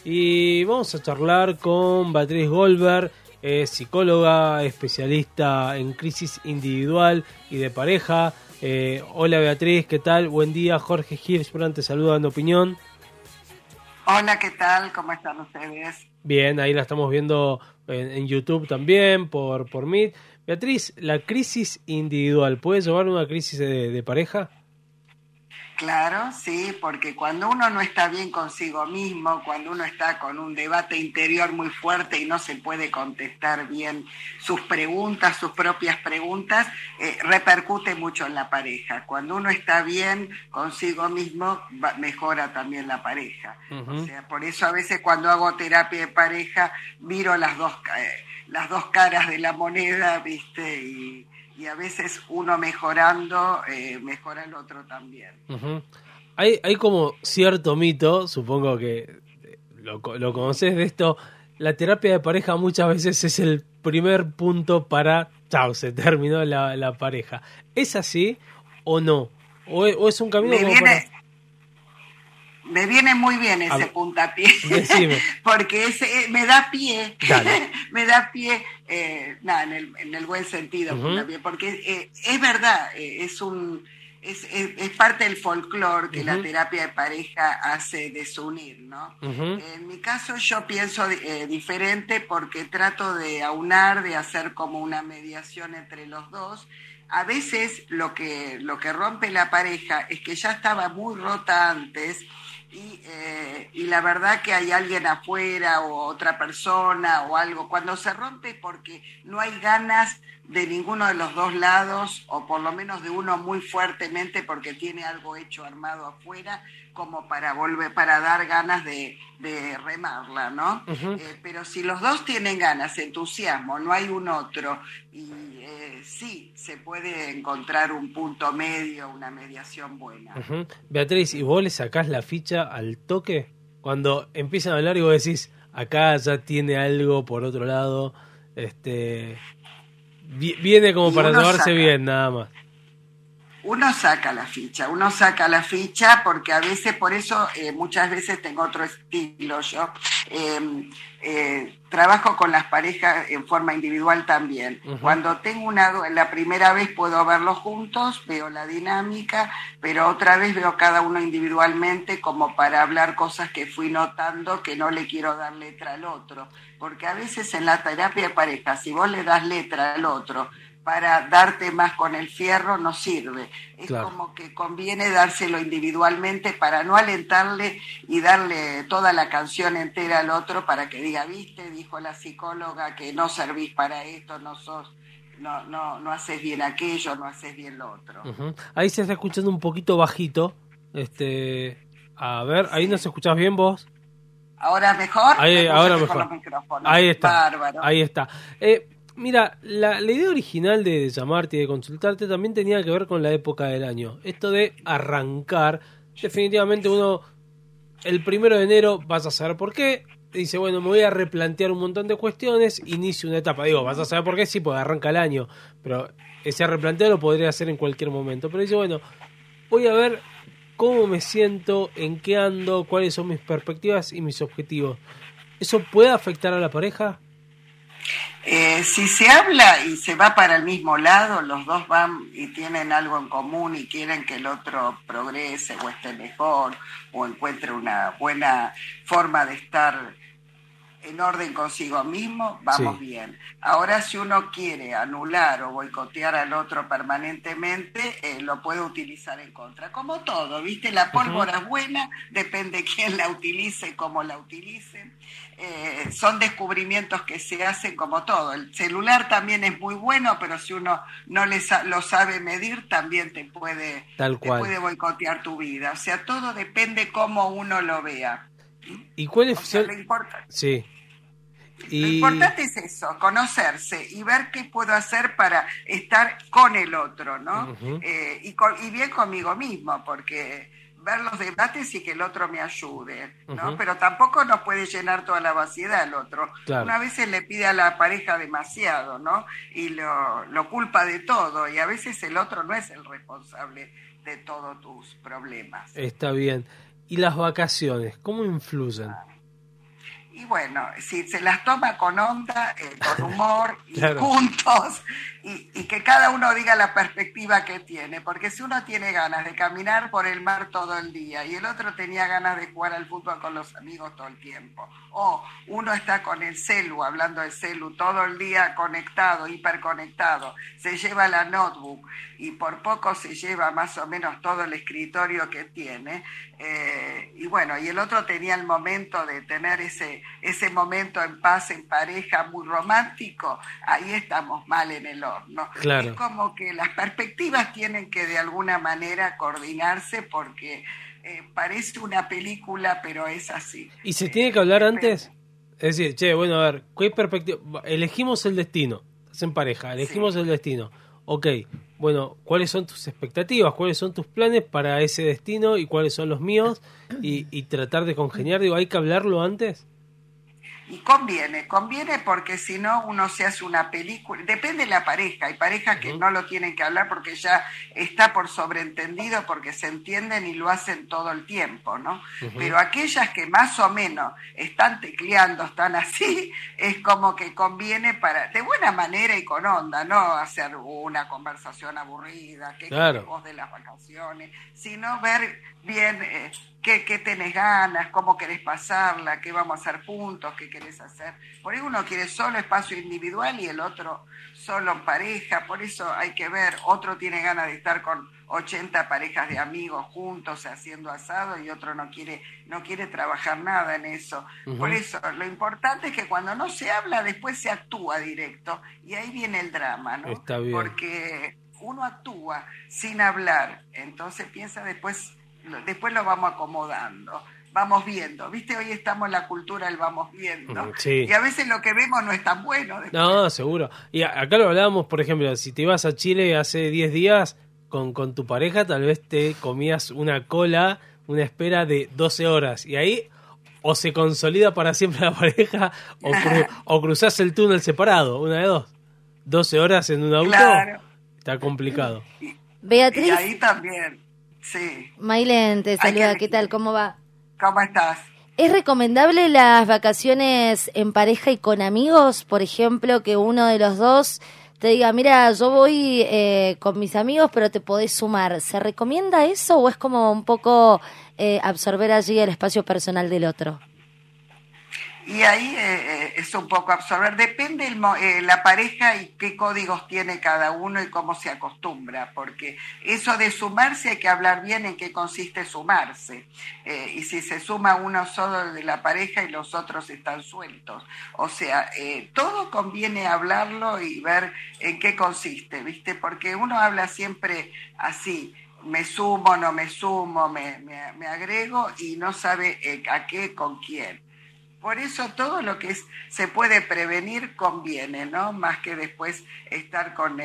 y vamos a charlar con Beatriz Goldberg, psicóloga, especialista en crisis individual y de pareja. Hola Beatriz, ¿qué tal? Buen día, Jorge Hirschbrand te saluda en Opinión. Hola, ¿qué tal? ¿Cómo están ustedes? Bien, ahí la estamos viendo en YouTube también, por Meet. Beatriz, la crisis individual, ¿puede llevar a una crisis de pareja? Claro, sí, porque cuando uno no está bien consigo mismo, cuando uno está con un debate interior muy fuerte y no se puede contestar bien sus preguntas, sus propias preguntas, repercute mucho en la pareja. Cuando uno está bien consigo mismo, mejora también la pareja. Uh-huh. O sea, por eso a veces cuando hago terapia de pareja, miro las dos caras de la moneda, ¿viste? Y a veces uno mejorando, mejora el otro también. Uh-huh. Hay como cierto mito, supongo que lo conoces de esto, la terapia de pareja muchas veces es el primer punto para, chao, se terminó la pareja. ¿Es así o no? ¿O es un camino como para...? Me viene muy bien ese puntapié, porque me da pie, me da pie, en el buen sentido, uh-huh. Porque es verdad, es parte del folclore que uh-huh. la terapia de pareja hace desunir, ¿no? Uh-huh. En mi caso yo pienso diferente porque trato de aunar, de hacer como una mediación entre los dos. A veces lo que rompe la pareja es que ya estaba muy rota antes y la verdad que hay alguien afuera o otra persona o algo. Cuando se rompe porque no hay ganas de ninguno de los dos lados o por lo menos de uno muy fuertemente porque tiene algo hecho armado afuera como para para dar ganas de remarla, ¿no? Uh-huh. Pero si los dos tienen ganas, entusiasmo, no hay un otro y sí, se puede encontrar un punto medio, una mediación buena. Uh-huh. Beatriz, ¿y vos le sacás la ficha al toque? Cuando empiezan a hablar y vos decís, acá ya tiene algo por otro lado, viene como para llevarse bien, nada más. Uno saca la ficha porque a veces, por eso muchas veces tengo otro estilo. Yo trabajo con las parejas en forma individual también. Uh-huh. Cuando tengo la primera vez puedo verlos juntos, veo la dinámica, pero otra vez veo cada uno individualmente como para hablar cosas que fui notando que no le quiero dar letra al otro. Porque a veces en la terapia de pareja, si vos le das letra al otro, para darte más con el fierro no sirve. Es claro. Como que conviene dárselo individualmente para no alentarle y darle toda la canción entera al otro para que diga, viste, dijo la psicóloga que no servís para esto, no haces bien aquello, no haces bien lo otro. Uh-huh. Ahí se está escuchando un poquito bajito. A ver, ahí sí. ¿Nos escuchás bien vos? ¿Ahora mejor? Ahora mejor. Ahí está. Bárbaro. Ahí está. Mira, la idea original de llamarte y de consultarte también tenía que ver con la época del año. Esto de arrancar, definitivamente uno, el 1 de enero vas a saber por qué. Dice, bueno, me voy a replantear un montón de cuestiones, inicio una etapa. Digo, vas a saber por qué, sí, porque arranca el año. Pero ese replanteo lo podría hacer en cualquier momento. Pero dice, bueno, voy a ver cómo me siento, en qué ando, cuáles son mis perspectivas y mis objetivos. ¿Eso puede afectar a la pareja? Si se habla y se va para el mismo lado, los dos van y tienen algo en común y quieren que el otro progrese o esté mejor o encuentre una buena forma de estar en orden consigo mismo, vamos sí. Bien. Ahora, si uno quiere anular o boicotear al otro permanentemente, lo puede utilizar en contra. Como todo, ¿viste? La pólvora es buena, depende quién la utilice, cómo la utilice. Son descubrimientos que se hacen como todo. El celular también es muy bueno, pero si uno no lo sabe medir, también te puede boicotear tu vida. O sea, todo depende cómo uno lo vea. ¿Y cuál es lo importante? Sí. Lo importante es eso, conocerse y ver qué puedo hacer para estar con el otro, ¿no? Uh-huh. Y bien conmigo mismo, porque ver los debates y que el otro me ayude, ¿no? Uh-huh. Pero tampoco nos puede llenar toda la vaciedad el otro. Claro. Una vez le pide a la pareja demasiado, ¿no? Y lo culpa de todo, y a veces el otro no es el responsable de todos tus problemas. Está bien. ¿Y las vacaciones, cómo influyen? Y bueno, si se las toma con onda, con humor, y claro, juntos, y que cada uno diga la perspectiva que tiene, porque si uno tiene ganas de caminar por el mar todo el día y el otro tenía ganas de jugar al fútbol con los amigos todo el tiempo, o uno está con el celu, hablando del celu todo el día conectado, hiperconectado, se lleva la notebook y por poco se lleva más o menos todo el escritorio que tiene, y bueno, y el otro tenía el momento de tener ese momento en paz, en pareja, muy romántico, ahí estamos mal en el horno. Claro. Es como que las perspectivas tienen que de alguna manera coordinarse porque parece una película, pero es así. ¿Y se tiene que hablar antes? Es decir, che, bueno, a ver, ¿qué perspectiva? Elegimos el destino, estás en pareja, elegimos el destino. Ok, bueno, ¿cuáles son tus expectativas? ¿Cuáles son tus planes para ese destino? ¿Y cuáles son los míos? Y tratar de congeniar, digo, ¿hay que hablarlo antes? Y conviene porque si no uno se hace una película, depende de la pareja, hay parejas que no lo tienen que hablar porque ya está por sobreentendido porque se entienden y lo hacen todo el tiempo, ¿no? Pero aquellas que más o menos están tecleando, están así, es como que conviene para, de buena manera y con onda, no hacer una conversación aburrida, que claro, vos de las vacaciones, sino ver bien qué tenés ganas, cómo querés pasarla, qué vamos a hacer juntos, qué querés hacer. Por ahí uno quiere solo espacio individual y el otro solo en pareja, por eso hay que ver, otro tiene ganas de estar con 80 parejas de amigos juntos haciendo asado y otro no quiere trabajar nada en eso. Por eso lo importante es que cuando no se habla después se actúa directo y ahí viene el drama, ¿no? Está bien. Porque uno actúa sin hablar, entonces piensa después lo vamos acomodando, vamos viendo, ¿viste? Hoy estamos en la cultura del vamos viendo, sí, y a veces lo que vemos no es tan bueno. Después. No, seguro. Y acá lo hablábamos, por ejemplo, si te ibas a Chile hace 10 días con tu pareja, tal vez te comías una cola, una espera de 12 horas, y ahí o se consolida para siempre la pareja, o cruzás el túnel separado, una de dos. 12 horas en un auto, claro, está complicado. Beatriz. Y ahí también. Sí. Maylen te saluda, ¿qué tal? ¿Cómo va? ¿Cómo estás? ¿Es recomendable las vacaciones en pareja y con amigos? Por ejemplo, que uno de los dos te diga, mira, yo voy con mis amigos, pero te podés sumar. ¿Se recomienda eso o es como un poco absorber allí el espacio personal del otro? Y ahí es un poco absorber, depende la pareja y qué códigos tiene cada uno y cómo se acostumbra, porque eso de sumarse hay que hablar bien en qué consiste sumarse, y si se suma uno solo de la pareja y los otros están sueltos, o sea, todo conviene hablarlo y ver en qué consiste, ¿viste? Porque uno habla siempre así, me sumo, no me sumo, me agrego y no sabe a qué, con quién. Por eso todo lo que se puede prevenir conviene, ¿no? Más que después estar con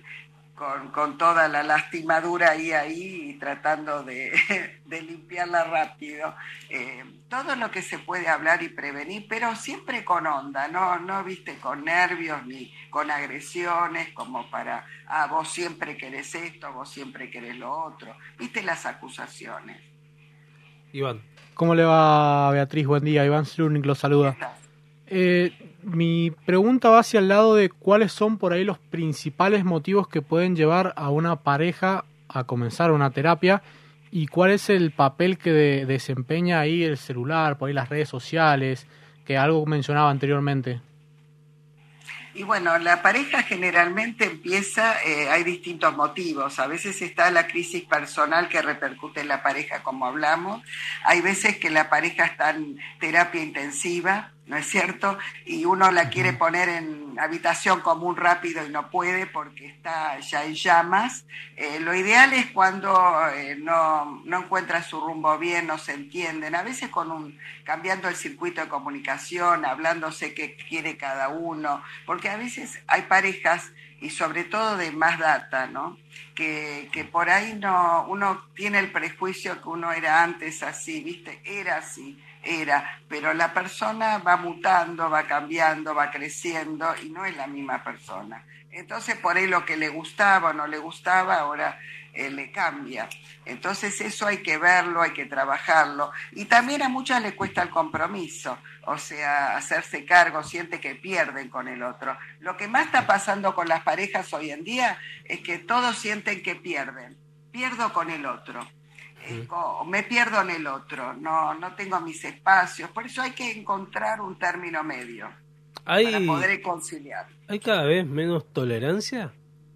toda la lastimadura ahí y tratando de limpiarla rápido. Todo lo que se puede hablar y prevenir, pero siempre con onda, no viste, con nervios ni con agresiones, como para, vos siempre querés esto, vos siempre querés lo otro. Viste las acusaciones. Iván. ¿Cómo le va, Beatriz? Buen día, Iván Slurnik lo saluda. Mi pregunta va hacia el lado de cuáles son por ahí los principales motivos que pueden llevar a una pareja a comenzar una terapia y cuál es el papel que desempeña ahí el celular, por ahí las redes sociales, que algo mencionaba anteriormente. Y bueno, la pareja generalmente empieza, hay distintos motivos. A veces está la crisis personal que repercute en la pareja, como hablamos. Hay veces que la pareja está en terapia intensiva, ¿no es cierto? Y uno la quiere poner en habitación común rápido y no puede porque está ya en llamas. Lo ideal es cuando no encuentra su rumbo bien, no se entienden. A veces cambiando el circuito de comunicación, hablándose qué quiere cada uno, porque a veces hay parejas, y sobre todo de más data, ¿no? Que por ahí uno tiene el prejuicio que uno era antes así, ¿viste? Era así. Pero la persona va mutando, va cambiando, va creciendo y no es la misma persona. Entonces por ahí lo que le gustaba o no le gustaba ahora le cambia. Entonces eso hay que verlo, hay que trabajarlo. Y también a muchas les cuesta el compromiso, o sea, hacerse cargo, siente que pierden con el otro. Lo que más está pasando con las parejas hoy en día es que todos sienten que pierden. Pierdo con el otro. Me pierdo en el otro, no tengo mis espacios. Por eso hay que encontrar un término medio para poder conciliar. ¿Hay cada vez menos tolerancia?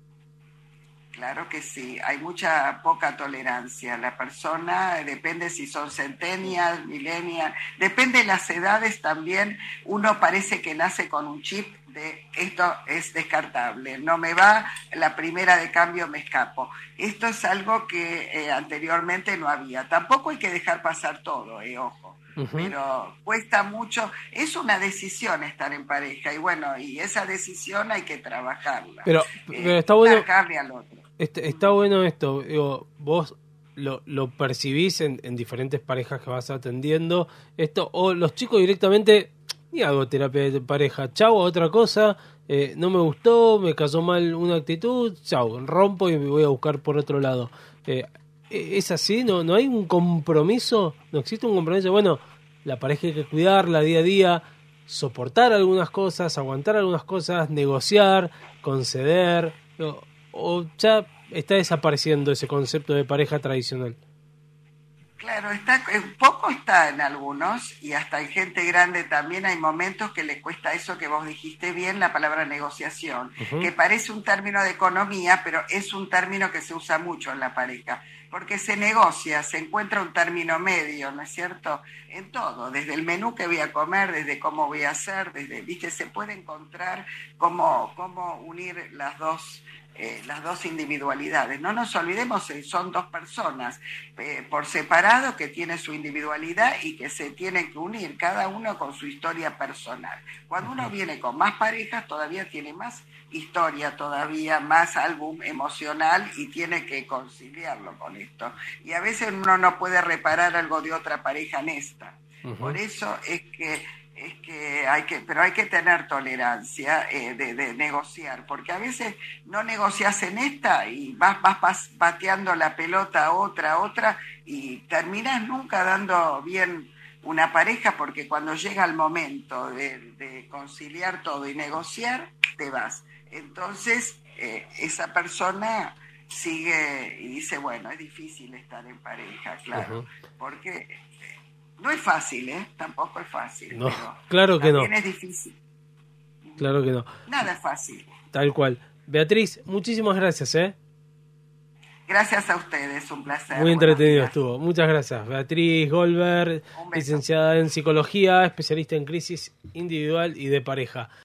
Claro que sí, hay poca tolerancia. La persona, depende si son centennials, millennials, depende de las edades también. Uno parece que nace con un chip de esto es descartable, no me va, la primera de cambio me escapo. Esto es algo que anteriormente no había. Tampoco hay que dejar pasar todo, ojo. Pero cuesta mucho, es una decisión estar en pareja y esa decisión hay que trabajarla. Pero está bueno. Al otro. Está bueno esto, digo, vos lo percibís en diferentes parejas que vas atendiendo, esto, o los chicos directamente, ni hago terapia de pareja, chau, otra cosa, no me gustó, me cayó mal una actitud, chau, rompo y me voy a buscar por otro lado. ¿Es así? ¿No hay un compromiso? ¿No existe un compromiso? Bueno, la pareja hay que cuidarla día a día, soportar algunas cosas, aguantar algunas cosas, negociar, conceder, o ya está desapareciendo ese concepto de pareja tradicional. Claro, poco está en algunos, y hasta en gente grande también hay momentos que le cuesta eso que vos dijiste bien, la palabra negociación, que parece un término de economía, pero es un término que se usa mucho en la pareja, porque se negocia, se encuentra un término medio, ¿no es cierto? En todo, desde el menú que voy a comer, desde cómo voy a hacer, se puede encontrar cómo unir las dos individualidades. No nos olvidemos, son dos personas por separado que tienen su individualidad y que se tienen que unir, cada uno con su historia personal. Cuando uno viene con más parejas, todavía tiene más historia, todavía más álbum emocional y tiene que conciliarlo con esto. Y a veces uno no puede reparar algo de otra pareja en esta. Por eso es que hay que tener tolerancia de negociar, porque a veces no negocias en esta y vas pateando la pelota a otra y terminas nunca dando bien una pareja, porque cuando llega el momento de conciliar todo y negociar, te vas. Entonces esa persona sigue y dice, bueno, es difícil estar en pareja, claro, porque no es fácil, tampoco es fácil. No, pero claro que no. También es difícil. Claro que no. Nada es fácil. Tal cual. Beatriz, muchísimas gracias, Gracias a ustedes, un placer. Muy entretenido estuvo. Muchas gracias. Beatriz Goldberg, licenciada en psicología, especialista en crisis individual y de pareja.